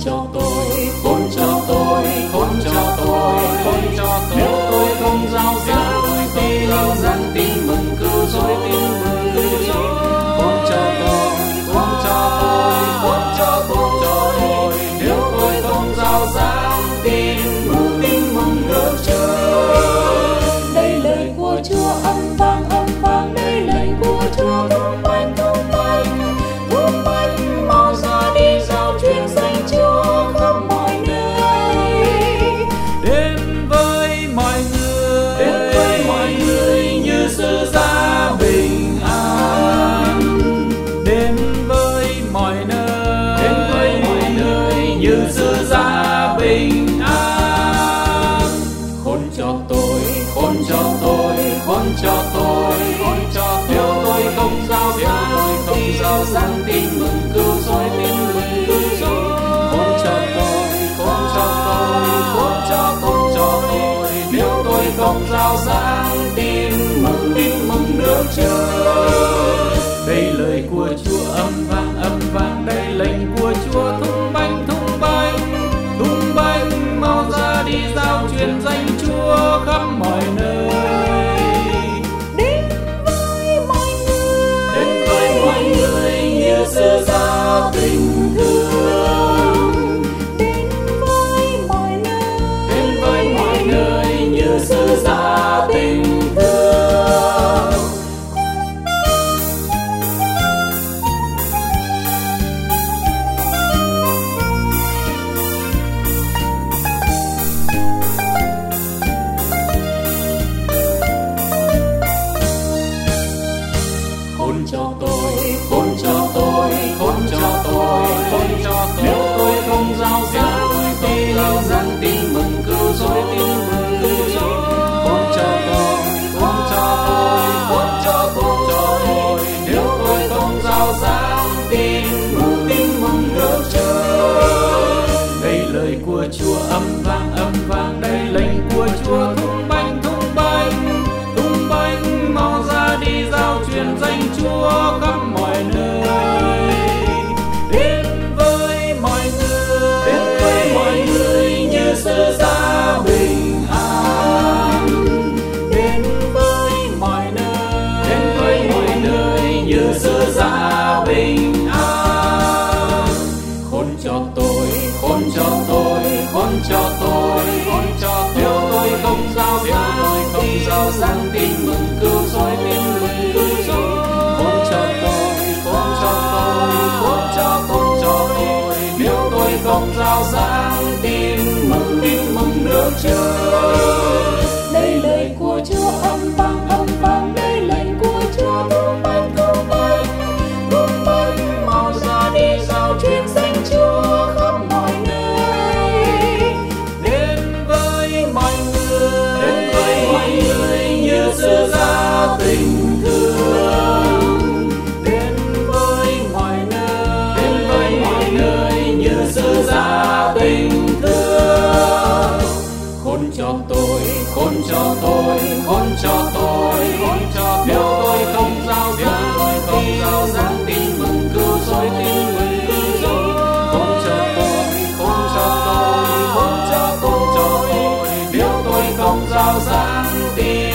cho tôi, khốn cho tôi, khốn cho tôi, khốn cho tôi. Nếu tôi không rao giảng tin mừng cứu rỗi, tin mừng cứu rỗi. Khốn cho tôi, khốn cho tôi, khốn cho tôi. Nếu tôi không rao giảng tin mừng nước Chúa. Đây lời của Chúa âm vang, đây lời của Chúa tung banh, mau ra đi rao truyền danh Chúa khắp mọi nơi. Đến với mọi người như sư gia bình an. Đến với mọi nơi như sư gia bình an. Khốn cho tôi, khốn cho tôi, khốn cho tôi, khốn cho tôi. Nếu tôi không rao giảng tin mừng cứu rỗi, tin mừng cứu rỗi. Khốn cho tôi, khốn cho tôi, khốn cho tôi. Nếu tôi không rao giảng tin mừng nước Chúa. Đây lời của Chúa âm vang, đây lệnh của Chúa thung banh, mau ra đi rao truyền danh Chúa khắp mọi nơi. Đến với mọi người như sư gia tình thương. đến với mọi nơi như sư gia tình thương. Khốn cho tôi, khốn cho tôi, khốn cho tôi, khốn cho tôi. Nếu tôi không rao giảng tin mừng cứu rỗi, tin mừng cứu rỗi. Khốn cho tôi, khốn cho tôi, khốn cho tôi. Nếu tôi không rao giảng tin mừng nước Chúa. Đây lời của Chúa âm vang, đây lệnh của Chúa thung banh, mau ra đi rao truyền danh Chúa khắp mọi nơi. Đến với mọi người như sư gia bình an. Đến với mọi nơi như sư gia bình an. Khốn cho tôi, khốn cho tôi, khốn cho tôi, khốn cho tôi. Nếu tôi không rao giảng tin mừng cứu rỗi, tin mừng cứu rỗi. Khốn cho tôi, khốn cho tôi, khốn cho tôi. Nếu tôi không rao giảng tin mừng nước Chúa. đây lời của Chúa âm vang, đây lệnh của Chúa tung banh, mau ra đi rao truyền danh Chúa khắp mọi nơi. Đến với mọi người như sư gia tình thương. Đến với mọi nơi như sư gia tình thương. Khốn cho tôi, khốn cho tôi, khốn cho tôi, khốn cho tôi. Nếu tôi không rao giảng tin mừng cứu rỗi, tin mừng cứu rỗi. Khốn cho tôi, khốn cho tôi, khốn cho tôi. Nếu tôi không rao giảng tin